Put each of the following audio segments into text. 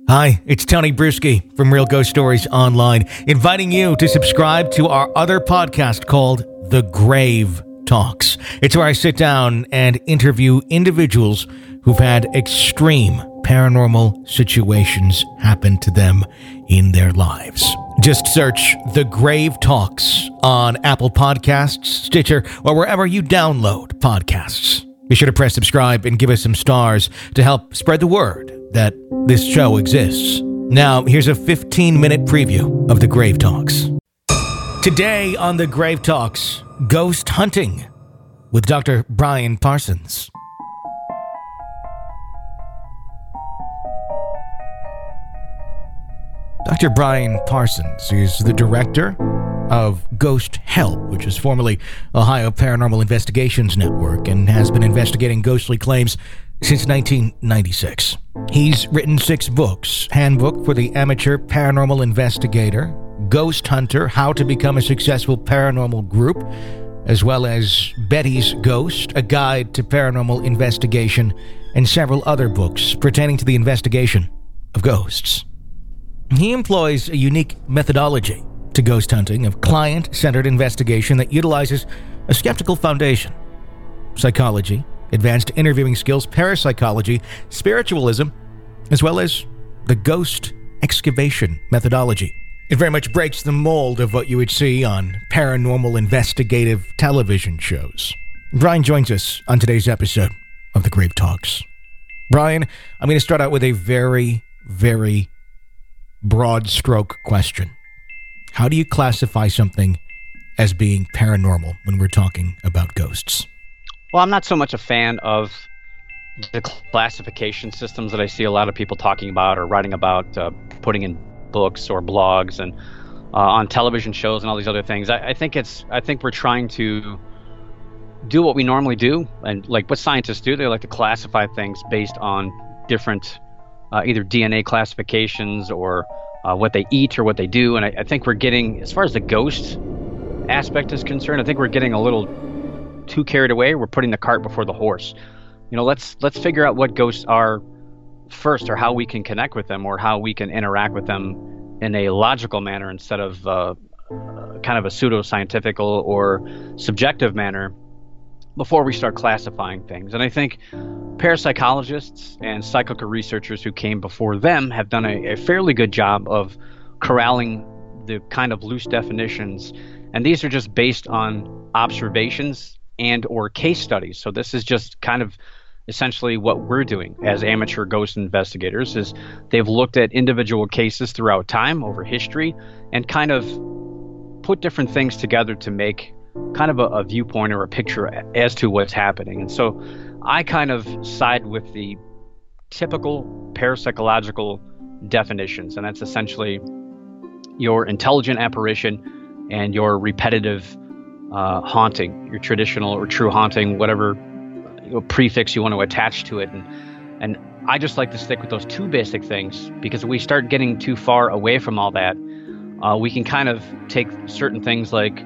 Hi, it's Tony Bruschi from Real Ghost Stories Online, inviting you to subscribe to our other podcast called The Grave Talks. It's where I sit down and interview individuals who've had extreme paranormal situations happen to them in their lives. Just search The Grave Talks on Apple Podcasts, Stitcher, or wherever you download podcasts. Be sure to press subscribe and give us some stars to help spread the word that this show exists. Now, here's a 15-minute preview of The Grave Talks. Today on The Grave Talks, ghost hunting with Dr. Brian Parsons. Dr. Brian Parsons is the director of Ghost Help, which is formerly Ohio Paranormal Investigations Network and has been investigating ghostly claims since 1996. He's written 6 books: Handbook for the Amateur Paranormal Investigator, Ghost Hunter, How to Become a Successful Paranormal Group, as well as Betty's Ghost, A Guide to Paranormal Investigation, and several other books pertaining to the investigation of ghosts. He employs a unique methodology to ghost hunting of client-centered investigation that utilizes a skeptical foundation, psychology, advanced interviewing skills, parapsychology, spiritualism, as well as the ghost excavation methodology. It very much breaks the mold of what you would see on paranormal investigative television shows. Brian joins us on today's episode of The Grave Talks. Brian, I'm going to start out with a very, very broad stroke question. How do you classify something as being paranormal when we're talking about ghosts? Well, I'm not so much a fan of the classification systems that I see a lot of people talking about or writing about, putting in books or blogs and on television shows and all these other things. I think we're trying to do what we normally do, and like what scientists do. They like to classify things based on different either DNA classifications or what they eat or what they do. And I think we're getting, as far as the ghost aspect is concerned, I think we're getting a little too carried away. We're putting the cart before the horse. Let's figure out what ghosts are first, or how we can connect with them, or how we can interact with them in a logical manner instead of kind of a pseudo-scientific or subjective manner before we start classifying things. And I think parapsychologists and psychical researchers who came before them have done a fairly good job of corralling the kind of loose definitions. And these are just based on observations and or case studies. So this is just kind of essentially what we're doing as amateur ghost investigators. Is they've looked at individual cases throughout time, over history, and kind of put different things together to make kind of a viewpoint or a picture as to what's happening. And so I kind of side with the typical parapsychological definitions, and that's essentially your intelligent apparition and your repetitive haunting, your traditional or true haunting, whatever prefix you want to attach to it. And I just like to stick with those 2 basic things, because if we start getting too far away from all that, we can kind of take certain things like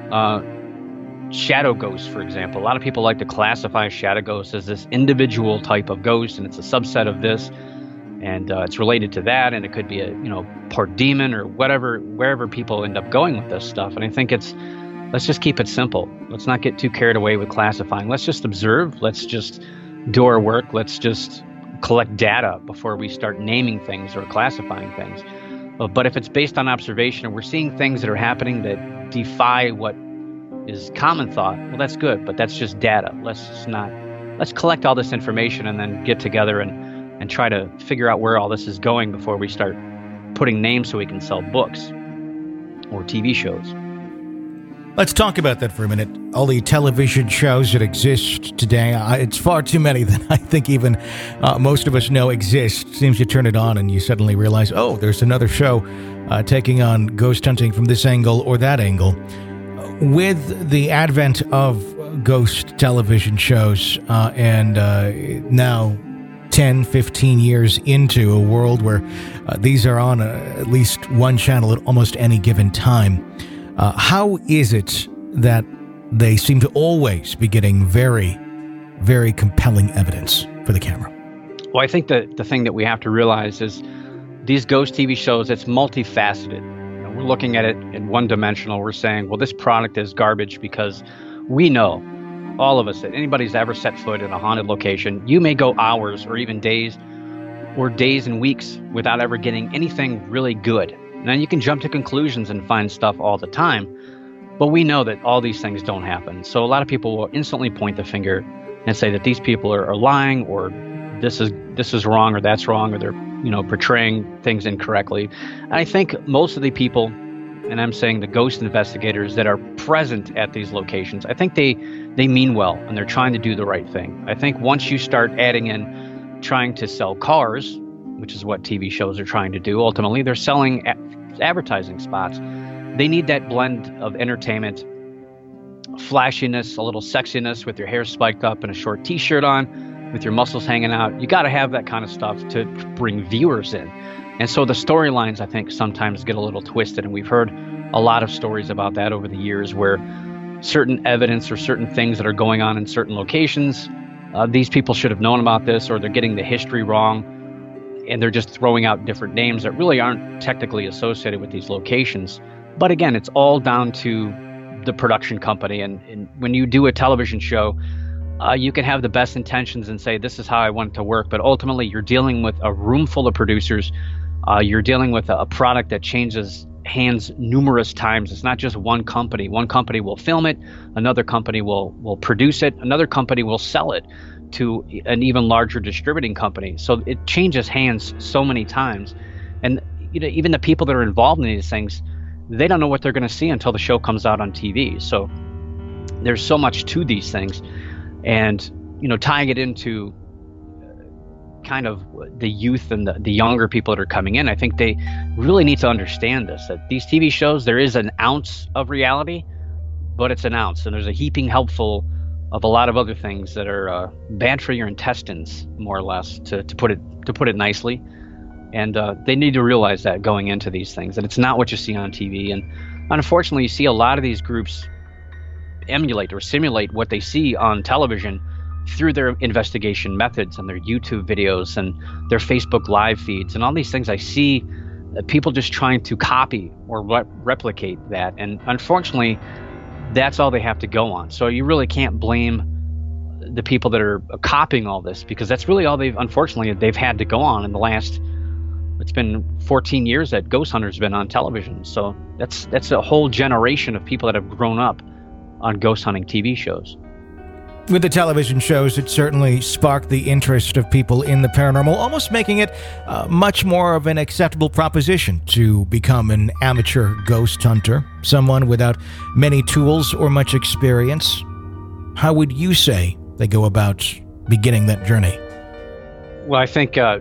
shadow ghosts, for example. A lot of people like to classify shadow ghosts as this individual type of ghost, and it's a subset of this, and it's related to that, and it could be a part demon or whatever, wherever people end up going with this stuff. And I think let's just keep it simple. Let's not get too carried away with classifying. Let's just observe. Let's just do our work. Let's just collect data before we start naming things or classifying things. But if it's based on observation and we're seeing things that are happening that defy what is common thought, well, that's good, but that's just data. Let's collect all this information and then get together and try to figure out where all this is going before we start putting names so we can sell books or TV shows. Let's talk about that for a minute. All the television shows that exist today, it's far too many than I think even most of us know exist. Seems you turn it on and you suddenly realize, oh, there's another show taking on ghost hunting from this angle or that angle. With the advent of ghost television shows and now 10, 15 years into a world where these are on at least one channel at almost any given time, how is it that they seem to always be getting very, very compelling evidence for the camera? Well, I think that the thing that we have to realize is these ghost TV shows, it's multifaceted. We're looking at it in one-dimensional. We're saying, well, this product is garbage because we know, all of us, that anybody's ever set foot in a haunted location, you may go hours or even days and weeks without ever getting anything really good. Now, you can jump to conclusions and find stuff all the time, but we know that all these things don't happen. So a lot of people will instantly point the finger and say that these people are lying, or this is wrong, or that's wrong, or they're portraying things incorrectly. And I think most of the people, and I'm saying the ghost investigators that are present at these locations, I think they mean well and they're trying to do the right thing. I think once you start adding in trying to sell cars, which is what TV shows are trying to do, ultimately they're selling advertising spots. They need that blend of entertainment, flashiness, a little sexiness with your hair spiked up and a short t-shirt on, with your muscles hanging out. You got to have that kind of stuff to bring viewers in. And so the storylines, I think, sometimes get a little twisted. And we've heard a lot of stories about that over the years, where certain evidence or certain things that are going on in certain locations, these people should have known about this, or they're getting the history wrong, and they're just throwing out different names that really aren't technically associated with these locations. But again, it's all down to the production company. And when you do a television show, you can have the best intentions and say, this is how I want it to work. But ultimately, you're dealing with a room full of producers. You're dealing with a product that changes hands numerous times. It's not just one company. One company will film it. Another company will produce it. Another company will sell it to an even larger distributing company. So it changes hands so many times. And even the people that are involved in these things, they don't know what they're going to see until the show comes out on TV. So there's so much to these things. And, tying it into kind of the youth and the younger people that are coming in, I think they really need to understand this, that these TV shows, there is an ounce of reality, but it's an ounce. And there's a heaping helpful of a lot of other things that are bad for your intestines, more or less, to put it nicely. And they need to realize that going into these things, that it's not what you see on TV. And unfortunately, you see a lot of these groups emulate or simulate what they see on television through their investigation methods and their YouTube videos and their Facebook live feeds and all these things. I see people just trying to copy or replicate that. And unfortunately, that's all they have to go on. So you really can't blame the people that are copying all this, because that's really all they've had to go on in the last, it's been 14 years that Ghost Hunter's been on television. So that's a whole generation of people that have grown up on ghost hunting TV shows. With the television shows, it certainly sparked the interest of people in the paranormal, almost making it much more of an acceptable proposition to become an amateur ghost hunter, someone without many tools or much experience. How would you say they go about beginning that journey? Well, I think the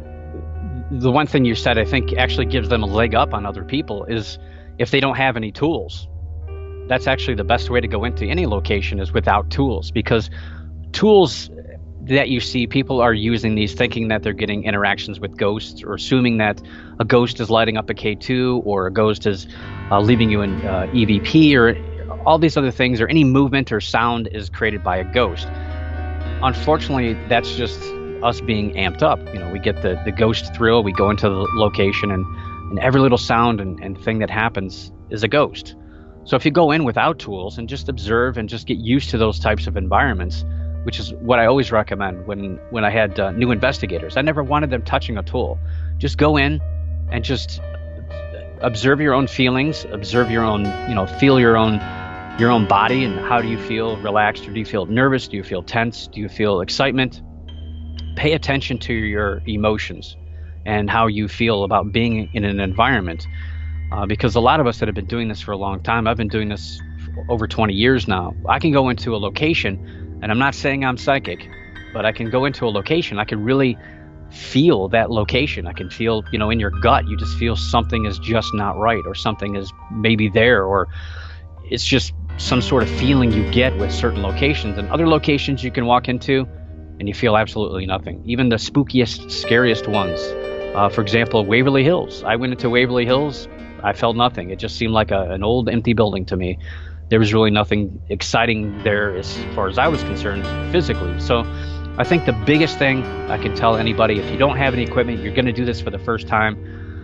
one thing you said, I think actually gives them a leg up on other people, is if they don't have any tools. That's actually the best way to go into any location, is without tools, because tools that you see, people are using these thinking that they're getting interactions with ghosts, or assuming that a ghost is lighting up a K2, or a ghost is leaving you in EVP, or all these other things, or any movement or sound is created by a ghost. Unfortunately, that's just us being amped up. We get the ghost thrill, we go into the location, and every little sound and thing that happens is a ghost. So if you go in without tools and just observe and just get used to those types of environments, which is what I always recommend when I had new investigators. I never wanted them touching a tool. Just go in and just observe your own feelings, observe your own, feel your own body, and how do you feel, relaxed, or do you feel nervous? Do you feel tense? Do you feel excitement? Pay attention to your emotions and how you feel about being in an environment. Because a lot of us that have been doing this for a long time, I've been doing this for over 20 years now. I can go into a location, and I'm not saying I'm psychic, but I can go into a location. I can really feel that location. I can feel, in your gut, you just feel something is just not right, or something is maybe there, or it's just some sort of feeling you get with certain locations. And other locations you can walk into and you feel absolutely nothing. Even the spookiest, scariest ones. For example, Waverly Hills. I went into Waverly Hills. I felt nothing. It just seemed like an old empty building to me. There was really nothing exciting there as far as I was concerned physically. So I think the biggest thing I can tell anybody, if you don't have any equipment, you're going to do this for the first time,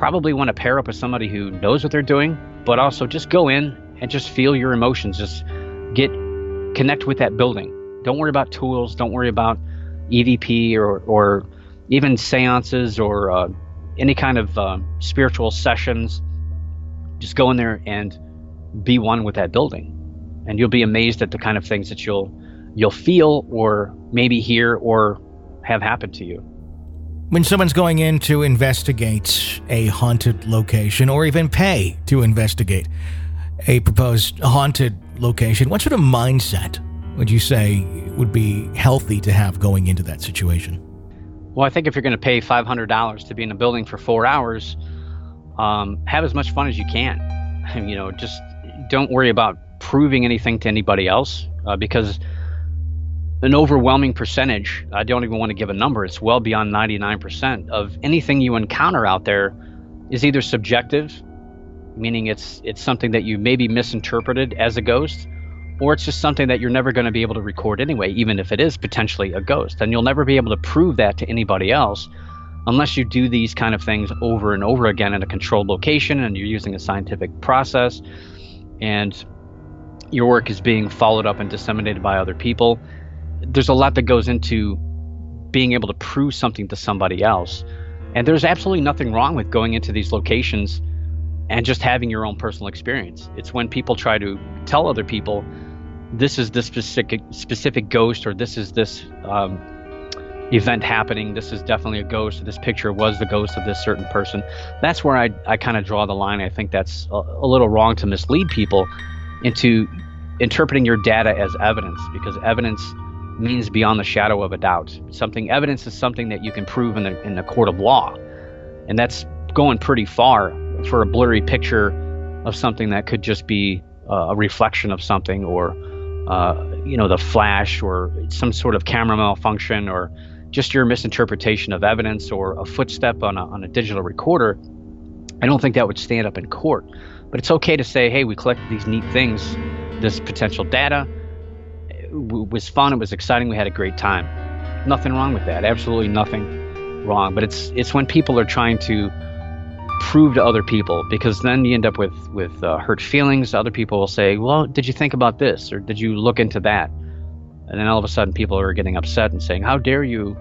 probably want to pair up with somebody who knows what they're doing, but also just go in and just feel your emotions. Just connect with that building. Don't worry about tools. Don't worry about EVP or even seances or any kind of spiritual sessions. Just go in there and be one with that building, and you'll be amazed at the kind of things that you'll feel or maybe hear or have happen to you. When someone's going in to investigate a haunted location or even pay to investigate a proposed haunted location, what sort of mindset would you say would be healthy to have going into that situation? Well, I think if you're going to pay $500 to be in a building for 4 hours, have as much fun as you can. Just don't worry about proving anything to anybody else, because an overwhelming percentage, I don't even want to give a number, it's well beyond 99% of anything you encounter out there is either subjective, meaning it's something that you maybe misinterpreted as a ghost, or it's just something that you're never going to be able to record anyway, even if it is potentially a ghost. And you'll never be able to prove that to anybody else unless you do these kind of things over and over again in a controlled location and you're using a scientific process and your work is being followed up and disseminated by other people. There's a lot that goes into being able to prove something to somebody else. And there's absolutely nothing wrong with going into these locations and just having your own personal experience. It's when people try to tell other people, this is this specific ghost, or this is this event happening, this is definitely a ghost, or this picture was the ghost of this certain person. That's where I kind of draw the line. I think that's a little wrong to mislead people into interpreting your data as evidence, because evidence means beyond the shadow of a doubt. Evidence is something that you can prove in the court of law, and that's going pretty far for a blurry picture of something that could just be a reflection of something, or the flash, or some sort of camera malfunction, or just your misinterpretation of evidence, or a footstep on a digital recorder. I don't think that would stand up in court. But it's okay to say, hey, we collected these neat things, this potential data. It was fun. It was exciting. We had a great time. Nothing wrong with that. Absolutely nothing wrong. But it's when people are trying to prove to other people, because then you end up with hurt feelings. Other people will say, well, did you think about this, or did you look into that? And then all of a sudden people are getting upset and saying, how dare you,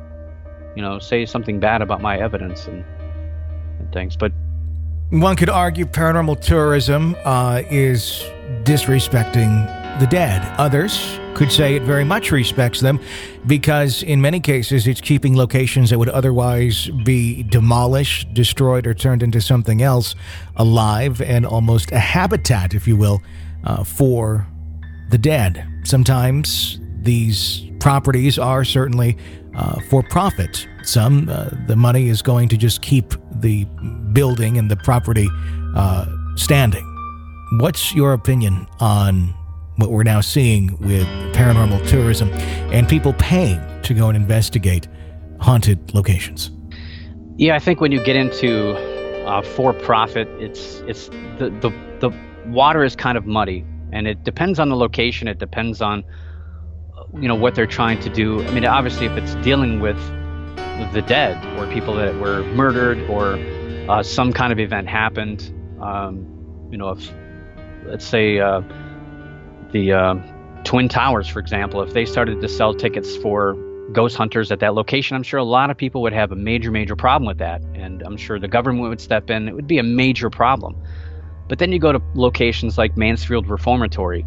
say something bad about my evidence and things. But one could argue paranormal tourism is disrespecting the dead. Others could say it very much respects them, because in many cases it's keeping locations that would otherwise be demolished, destroyed, or turned into something else alive, and almost a habitat, if you will, for the dead. Sometimes these properties are certainly for profit. Some, the money is going to just keep the building and the property standing. What's your opinion on what we're now seeing with paranormal tourism and people paying to go and investigate haunted locations? Yeah, I think when you get into for profit, it's the water is kind of muddy, and it depends on the location. It depends on what they're trying to do. I mean, obviously, if it's dealing with the dead, or people that were murdered, or some kind of event happened, if, let's say, the Twin Towers, for example, if they started to sell tickets for ghost hunters at that location, I'm sure a lot of people would have a major problem with that, and I'm sure the government would step in. It would be a major problem. But then you go to locations like Mansfield Reformatory,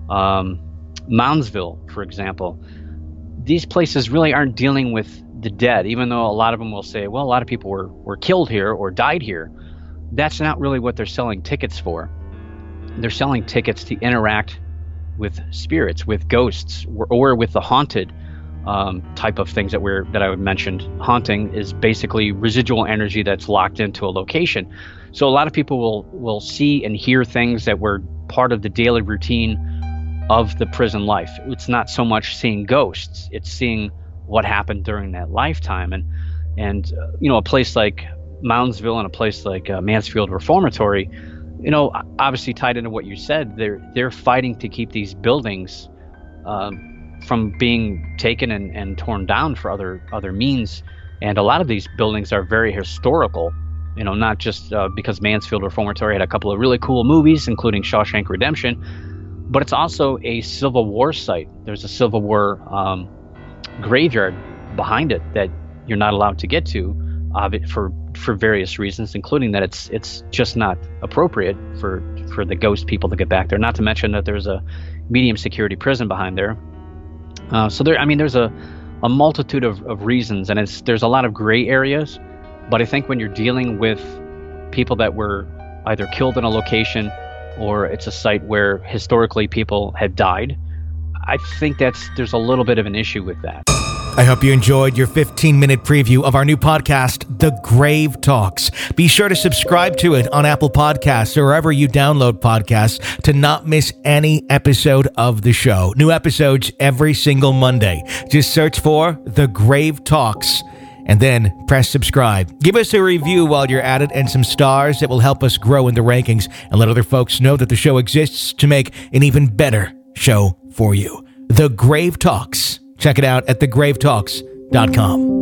Moundsville, for example. These places really aren't dealing with the dead, even though a lot of them will say, well, a lot of people were killed here or died here. That's not really what they're selling tickets for. They're selling tickets to interact with spirits, with ghosts, or with the haunted type of things that I mentioned. Haunting is basically residual energy that's locked into a location. So a lot of people will see and hear things that were part of the daily routine of the prison life. It's not so much seeing ghosts, it's seeing what happened during that lifetime. And a place like Moundsville and a place like Mansfield Reformatory, obviously tied into what you said, they're fighting to keep these buildings from being taken and torn down for other means. And a lot of these buildings are very historical, not just because Mansfield Reformatory had a couple of really cool movies, including Shawshank Redemption, but it's also a Civil War site. There's a Civil War graveyard behind it that you're not allowed to get to for various reasons, including that it's just not appropriate for the ghost people to get back there. Not to mention that there's a medium security prison behind there. So there's a multitude of reasons, and there's a lot of gray areas. But I think when you're dealing with people that were either killed in a location or it's a site where historically people have died, I think there's a little bit of an issue with that. I hope you enjoyed your 15-minute preview of our new podcast, The Grave Talks. Be sure to subscribe to it on Apple Podcasts or wherever you download podcasts to not miss any episode of the show. New episodes every single Monday. Just search for The Grave Talks and then press subscribe. Give us a review while you're at it and some stars that will help us grow in the rankings and let other folks know that the show exists to make an even better show for you. The Grave Talks. Check it out at thegravetalks.com.